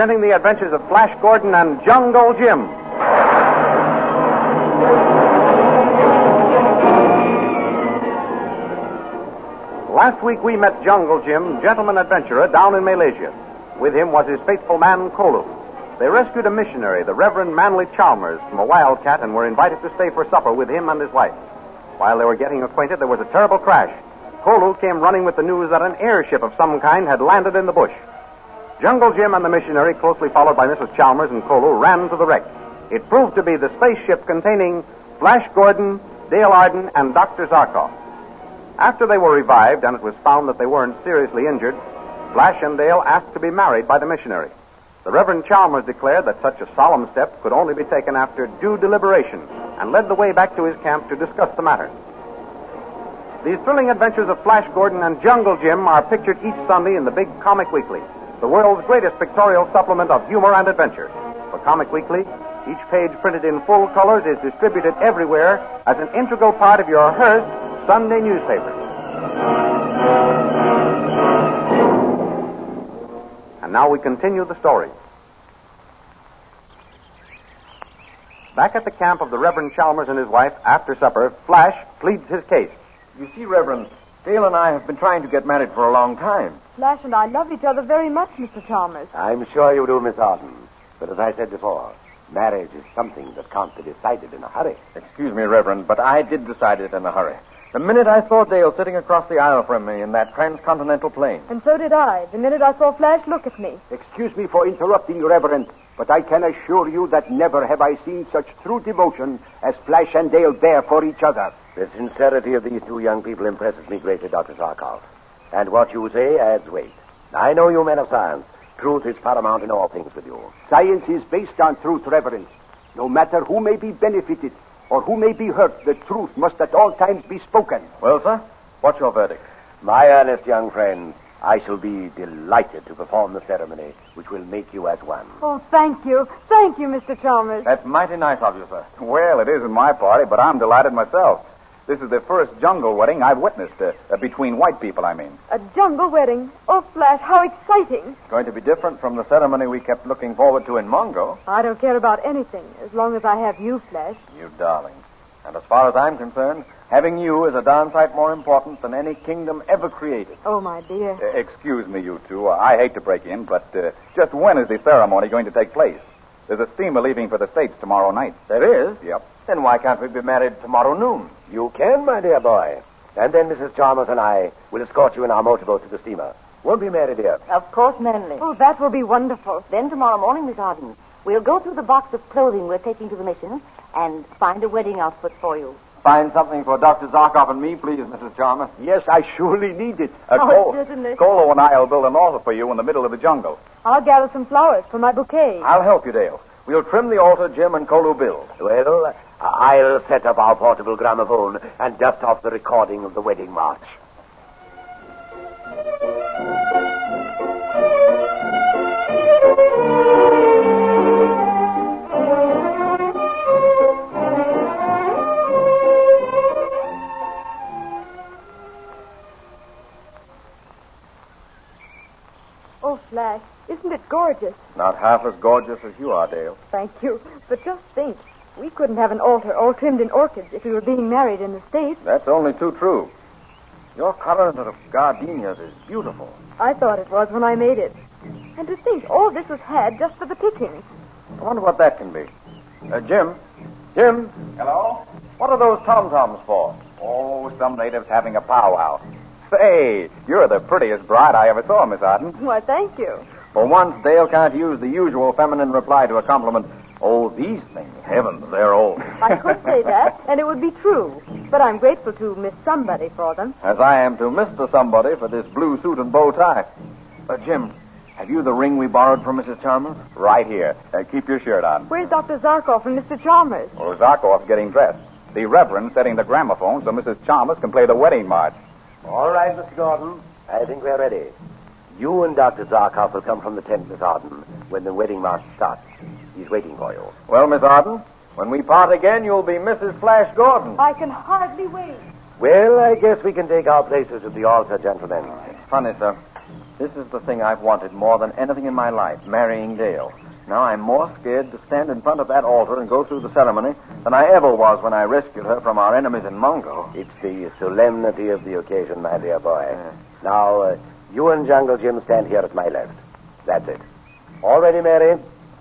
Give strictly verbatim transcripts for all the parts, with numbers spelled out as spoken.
presenting the adventures of Flash Gordon and Jungle Jim. Last week we met Jungle Jim, gentleman adventurer, down in Malaysia. With him was his faithful man, Kolu. They rescued a missionary, the Reverend Manly Chalmers, from a wildcat and were invited to stay for supper with him and his wife. While they were getting acquainted, there was a terrible crash. Kolu came running with the news that an airship of some kind had landed in the bush. Jungle Jim and the missionary, closely followed by Missus Chalmers and Kolu, ran to the wreck. It proved to be the spaceship containing Flash Gordon, Dale Arden, and Doctor Zarkov. After they were revived and it was found that they weren't seriously injured, Flash and Dale asked to be married by the missionary. The Reverend Chalmers declared that such a solemn step could only be taken after due deliberation and led the way back to his camp to discuss the matter. These thrilling adventures of Flash Gordon and Jungle Jim are pictured each Sunday in the Big Comic Weekly, the world's greatest pictorial supplement of humor and adventure. For Comic Weekly, each page printed in full colors is distributed everywhere as an integral part of your Hearst Sunday newspaper. And now we continue the story. Back at the camp of the Reverend Chalmers and his wife, after supper, Flash pleads his case. You see, Reverend, Dale and I have been trying to get married for a long time. Flash and I love each other very much, Mister Chalmers. I'm sure you do, Miss Arden. But as I said before, marriage is something that can't be decided in a hurry. Excuse me, Reverend, but I did decide it in a hurry. The minute I saw Dale sitting across the aisle from me in that transcontinental plane. And so did I, the minute I saw Flash look at me. Excuse me for interrupting, Reverend, but I can assure you that never have I seen such true devotion as Flash and Dale bear for each other. The sincerity of these two young people impresses me greatly, Doctor Zarkov. And what you say adds weight. I know you men of science. Truth is paramount in all things with you. Science is based on truth, Reverend. No matter who may be benefited or who may be hurt, the truth must at all times be spoken. Well, sir, what's your verdict? My earnest young friend, I shall be delighted to perform the ceremony which will make you as one. Oh, thank you. Thank you, Mister Chalmers. That's mighty nice of you, sir. Well, it isn't my party, but I'm delighted myself. This is the first jungle wedding I've witnessed, uh, uh, between white people, I mean. A jungle wedding. Oh, Flash, how exciting. It's going to be different from the ceremony we kept looking forward to in Mongo. I don't care about anything, as long as I have you, Flash. You darling. And as far as I'm concerned, having you is a darn sight more important than any kingdom ever created. Oh, my dear. Uh, excuse me, you two. Uh, I hate to break in, but uh, just when is the ceremony going to take place? There's a steamer leaving for the States tomorrow night. There is? Yep. Then why can't we be married tomorrow noon? You can, my dear boy. And then Missus Chalmers and I will escort you in our motorboat to the steamer. Won't we, Mary, dear? Of course, Manly. Oh, that will be wonderful. Then tomorrow morning, Miss Arden, we'll go through the box of clothing we're taking to the mission and find a wedding outfit for you. Find something for Doctor Zarkov and me, please, Missus Chalmers. Yes, I surely need it. Uh, Oh, Col- certainly. Colo and I will build an altar for you in the middle of the jungle. I'll gather some flowers for my bouquet. I'll help you, Dale. We'll trim the altar Jim and Kolu build. Well, I'll set up our portable gramophone and dust off the recording of the wedding march. Oh, Flash, isn't it gorgeous? Not half as gorgeous as you are, Dale. Thank you. But just think, we couldn't have an altar all trimmed in orchids if we were being married in the States. That's only too true. Your color of gardenias is beautiful. I thought it was when I made it. And to think all this was had just for the pickings. I wonder what that can be. Uh, Jim? Jim? Hello? What are those tom-toms for? Oh, some natives having a powwow. Say, you're the prettiest bride I ever saw, Miss Arden. Why, thank you. For once, Dale can't use the usual feminine reply to a compliment. Oh, these things, heavens, they're old. I could say that, and it would be true. But I'm grateful to Miss Somebody for them. As I am to Mister Somebody for this blue suit and bow tie. Uh, Jim, have you the ring we borrowed from Missus Chalmers? Right here. Uh, keep your shirt on. Where's Doctor Zarkov and Mister Chalmers? Well, Zarkov's getting dressed. The Reverend setting the gramophone so Missus Chalmers can play the wedding march. All right, Mister Gordon. I think we're ready. You and Doctor Zarkov will come from the tent, Miss Arden, when the wedding march starts. He's waiting for you. Well, Miss Arden, when we part again, you'll be Missus Flash Gordon. I can hardly wait. Well, I guess we can take our places at the altar, gentlemen. It's funny, sir. This is the thing I've wanted more than anything in my life, marrying Dale. Now I'm more scared to stand in front of that altar and go through the ceremony than I ever was when I rescued her from our enemies in Mungo. It's the solemnity of the occasion, my dear boy. Yeah. Now, uh, you and Jungle Jim stand here at my left. That's it. All ready, Mary?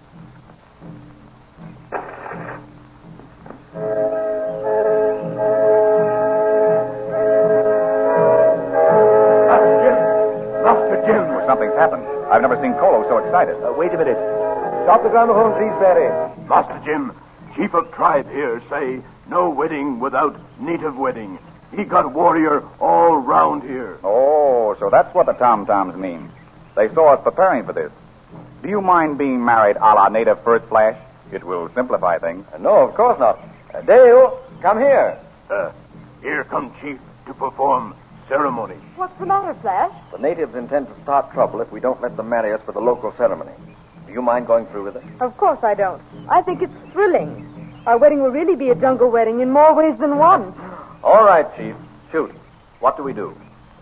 Something's happened. I've never seen Colo so excited. Uh, wait a minute. Stop the gramophone, please, Barry. Master Jim, chief of tribe here, say no wedding without native wedding. He got warrior all round here. Oh, so that's what the tom-toms mean. They saw us preparing for this. Do you mind being married a la native first, Flash? It will simplify things. Uh, no, of course not. Uh, Dale, come here. Uh, here come chief to perform ceremony. What's the matter, Flash? The natives intend to start trouble if we don't let them marry us for the local ceremony. Do you mind going through with it? Of course I don't. I think it's thrilling. Our wedding will really be a jungle wedding in more ways than one. All right, Chief. Shoot. What do we do?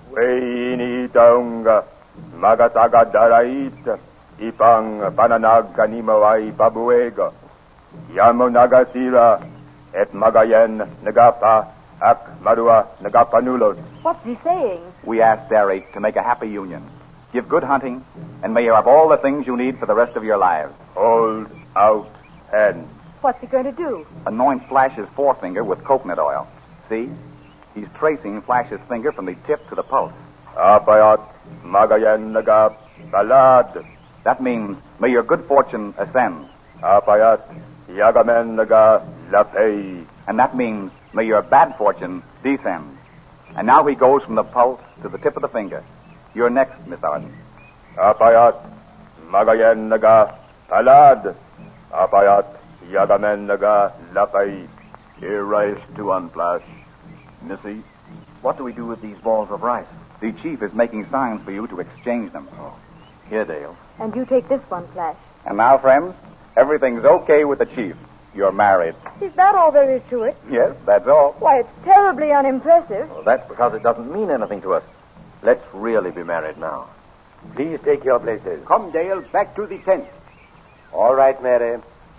Weini taunga, magasaga darait, ipang pananag kanimawai babuega, yamo nagasira, et magayen nagapa, ak marua nagapanulos. What's he saying? We asked Derek to make a happy union. Give good hunting, and may you have all the things you need for the rest of your lives. Hold out hand. What's he going to do? Anoint Flash's forefinger with coconut oil. See? He's tracing Flash's finger from the tip to the pulse. Apayat magayan naga balad. That means, may your good fortune ascend. Apayat yagamen naga lapay. And that means, may your bad fortune descend. And now he goes from the pulse to the tip of the finger. You're next, Miss Arden. Apayat magayan naga balad. Apayat yagamen naga lapay. Here rice to unflash. Missy? What do we do with these balls of rice? The chief is making signs for you to exchange them. Oh. Here, Dale. And you take this one, Flash. And now, friends, everything's okay with the chief. You're married. Is that all there is to it? Yes, that's all. Why, it's terribly unimpressive. Well, that's because it doesn't mean anything to us. Let's really be married now. Please take your places. Come, Dale, back to the tent. All right, Mary.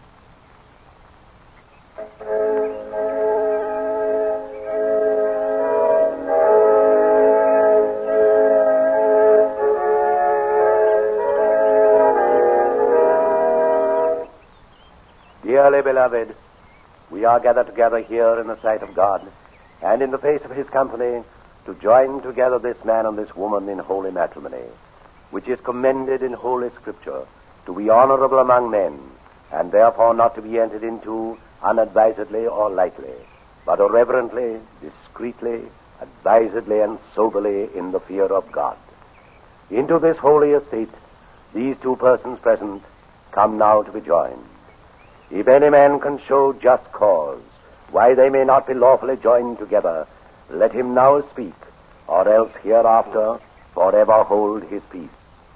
Dearly beloved, we are gathered together here in the sight of God and in the face of his company to join together this man and this woman in holy matrimony, which is commended in Holy Scripture to be honorable among men, and therefore not to be entered into unadvisedly or lightly, but reverently, discreetly, advisedly, and soberly in the fear of God. Into this holy estate, these two persons present come now to be joined. If any man can show just cause why they may not be lawfully joined together, let him now speak, or else hereafter forever hold his peace.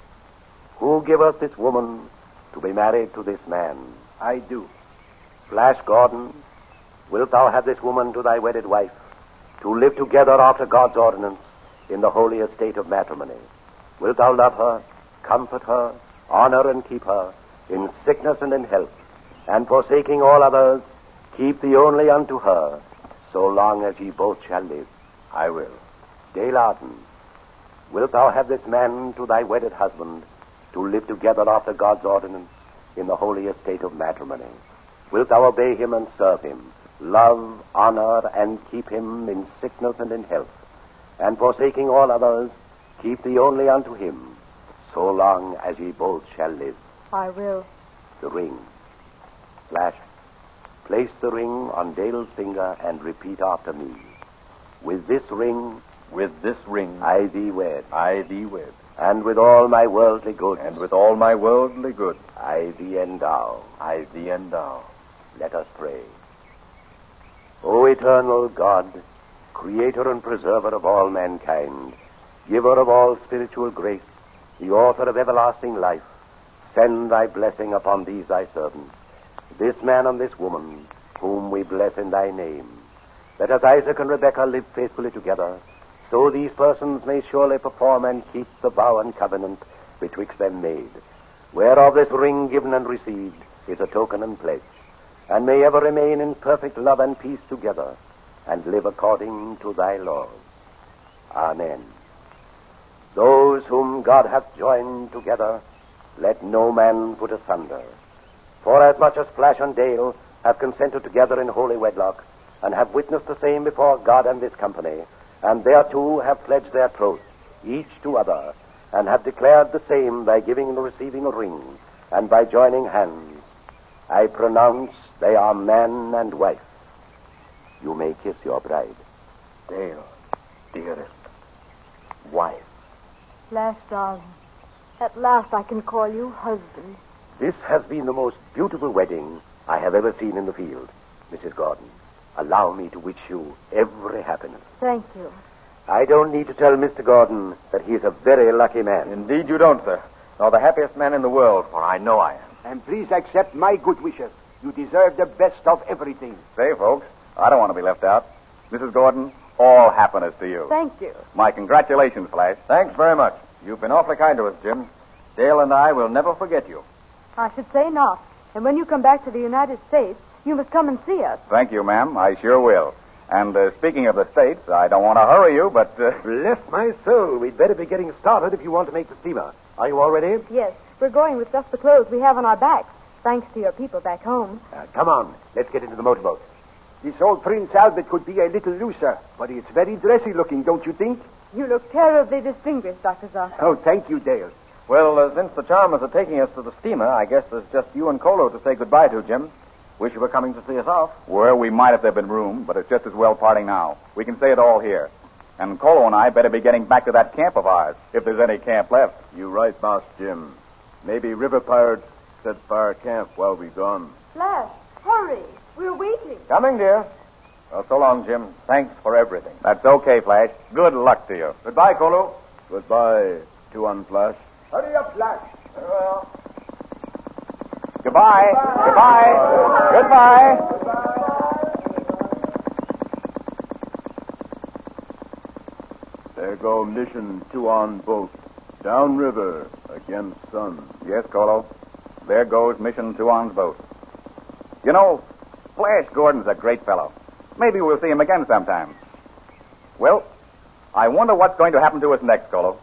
Who giveth this woman to be married to this man? I do. Flash Gordon, wilt thou have this woman to thy wedded wife, to live together after God's ordinance in the holy estate of matrimony? Wilt thou love her, comfort her, honor and keep her, in sickness and in health, and forsaking all others, keep thee only unto her, so long as ye both shall live? I will. Dale Arden, wilt thou have this man to thy wedded husband, to live together after God's ordinance in the holy estate of matrimony? Wilt thou obey him and serve him, love, honor, and keep him in sickness and in health, and forsaking all others, keep thee only unto him, so long as ye both shall live? I will. The ring. Flash, place the ring on Dale's finger and repeat after me. With this ring, with this ring, I thee wed. I thee wed. And with all my worldly goods, and with all my worldly goods, I thee endow. I thee endow. Let us pray. O eternal God, creator and preserver of all mankind, giver of all spiritual grace, the author of everlasting life, send thy blessing upon these thy servants, this man and this woman, whom we bless in thy name. That as Isaac and Rebekah live faithfully together, so these persons may surely perform and keep the vow and covenant betwixt them made, whereof this ring given and received is a token and pledge, and may ever remain in perfect love and peace together, and live according to thy laws. Amen. Those whom God hath joined together, let no man put asunder. For as much as Flash and Dale have consented together in holy wedlock, and have witnessed the same before God and this company, and thereto have pledged their troth, each to other, and have declared the same by giving and receiving a ring, and by joining hands, I pronounce they are man and wife. You may kiss your bride. Dale, dearest, wife. Flash, darling, at last I can call you husband. This has been the most beautiful wedding I have ever seen in the field. Missus Gordon, allow me to wish you every happiness. Thank you. I don't need to tell Mister Gordon that he is a very lucky man. Indeed you don't, sir. Nor the happiest man in the world, for I know I am. And please accept my good wishes. You deserve the best of everything. Say, folks, I don't want to be left out. Missus Gordon, all happiness to you. Thank you. My congratulations, Flash. Thanks very much. You've been awfully kind to us, Jim. Dale and I will never forget you. I should say not. And when you come back to the United States, you must come and see us. Thank you, ma'am. I sure will. And uh, speaking of the States, I don't want to hurry you, but... Uh... Bless my soul. We'd better be getting started if you want to make the steamer. Are you all ready? Yes, we're going with just the clothes we have on our backs, thanks to your people back home. Uh, come on. Let's get into the motorboat. This old Prince Albert could be a little looser, but it's very dressy looking, don't you think? You look terribly distinguished, Doctor Zarko. Oh, thank you, Dale. Well, uh, since the Chalmers are taking us to the steamer, I guess there's just you and Colo to say goodbye to, Jim. Wish you were coming to see us off. Well, we might if there'd been room, but it's just as well parting now. We can say it all here. And Colo and I better be getting back to that camp of ours, if there's any camp left. You right, Boss Jim. Maybe river pirates set fire camp while we gone. Flash, hurry. We're waiting. Coming, dear. Well, so long, Jim. Thanks for everything. That's okay, Flash. Good luck to you. Goodbye, Colo. Goodbye, Tuan Flash. Hurry up, Flash. Very well. Goodbye. Goodbye. Goodbye. There go mission Tuan boat. Downriver against sun. Yes, Colo. There goes Mission Tuan's boat. You know, Flash Gordon's a great fellow. Maybe we'll see him again sometime. Well, I wonder what's going to happen to us next, Colo.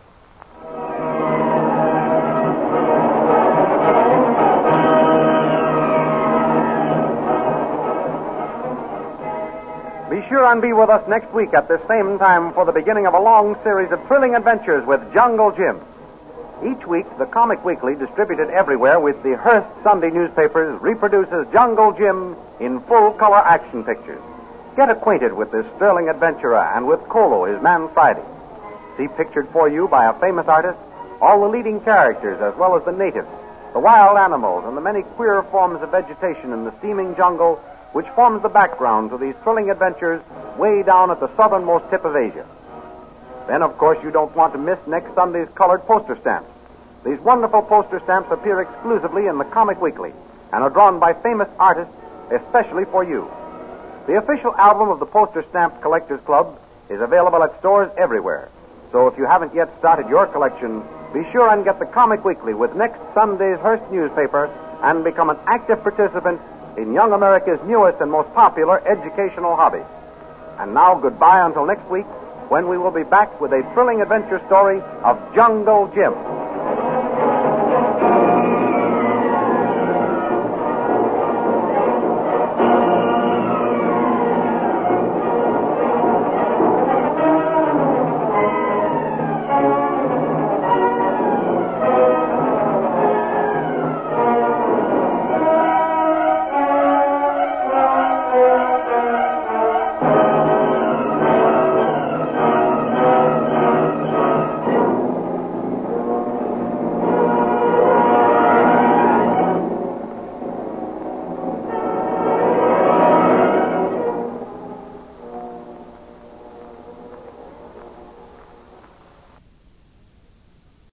Be sure and be with us next week at this same time for the beginning of a long series of thrilling adventures with Jungle Jim. Each week, the Comic Weekly, distributed everywhere with the Hearst Sunday newspapers, reproduces Jungle Jim in full-color action pictures. Get acquainted with this sterling adventurer and with Colo, his man Friday. See pictured for you by a famous artist all the leading characters as well as the natives, the wild animals, and the many queer forms of vegetation in the steaming jungle which forms the background to these thrilling adventures way down at the southernmost tip of Asia. Then, of course, you don't want to miss next Sunday's colored poster stamps. These wonderful poster stamps appear exclusively in the Comic Weekly and are drawn by famous artists especially for you. The official album of the Poster Stamp Collectors Club is available at stores everywhere. So if you haven't yet started your collection, be sure and get the Comic Weekly with next Sunday's Hearst newspaper and become an active participant in young America's newest and most popular educational hobby. And now, goodbye until next week, when we will be back with a thrilling adventure story of Jungle Jim.